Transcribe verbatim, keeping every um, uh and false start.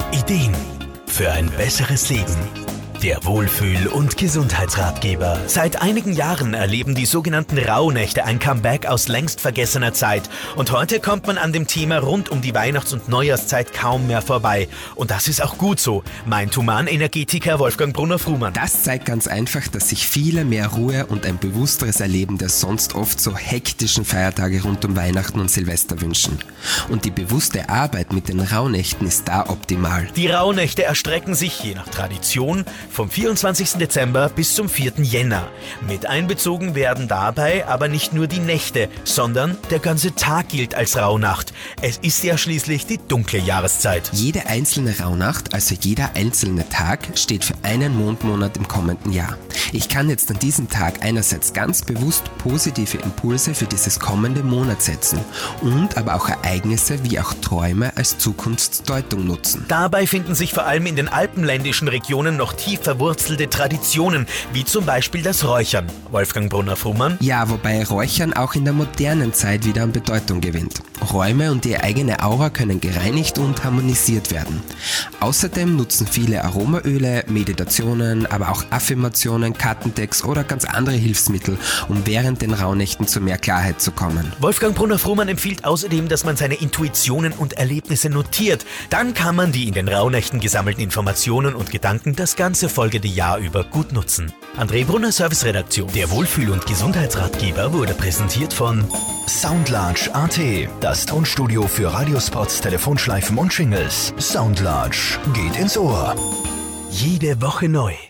Ideen für ein besseres Leben. Der Wohlfühl- und Gesundheitsratgeber. Seit einigen Jahren erleben die sogenannten Rauhnächte ein Comeback aus längst vergessener Zeit. Und heute kommt man an dem Thema rund um die Weihnachts- und Neujahrszeit kaum mehr vorbei. Und das ist auch gut so, meint Humanenergetiker Wolfgang Brunner-Frumann. Das zeigt ganz einfach, dass sich viele mehr Ruhe und ein bewussteres Erleben der sonst oft so hektischen Feiertage rund um Weihnachten und Silvester wünschen. Und die bewusste Arbeit mit den Rauhnächten ist da optimal. Die Rauhnächte erstrecken sich je nach Tradition vom vierundzwanzigsten Dezember bis zum vierten Jänner. Mit einbezogen werden dabei aber nicht nur die Nächte, sondern der ganze Tag gilt als Rauhnacht. Es ist ja schließlich die dunkle Jahreszeit. Jede einzelne Rauhnacht, also jeder einzelne Tag, steht für einen Mondmonat im kommenden Jahr. Ich kann jetzt an diesem Tag einerseits ganz bewusst positive Impulse für dieses kommende Monat setzen und aber auch Ereignisse wie auch Träume als Zukunftsdeutung nutzen. Dabei finden sich vor allem in den alpenländischen Regionen noch tief verwurzelte Traditionen, wie zum Beispiel das Räuchern. Wolfgang Brunner-Frumann? Ja, wobei Räuchern auch in der modernen Zeit wieder an Bedeutung gewinnt. Räume und die eigene Aura können gereinigt und harmonisiert werden. Außerdem nutzen viele Aromaöle, Meditationen, aber auch Affirmationen, Kartendecks oder ganz andere Hilfsmittel, um während den Rauhnächten zu mehr Klarheit zu kommen. Wolfgang Brunner-Frumann empfiehlt außerdem, dass man seine Intuitionen und Erlebnisse notiert. Dann kann man die in den Rauhnächten gesammelten Informationen und Gedanken das ganze folgende Jahr über gut nutzen. André Brunner, Serviceredaktion. Der Wohlfühl- und Gesundheitsratgeber wurde präsentiert von Soundlarge Punkt a t, das Tonstudio für Radiospots, Telefonschleifen und Jingles. Soundlarge geht ins Ohr. Jede Woche neu.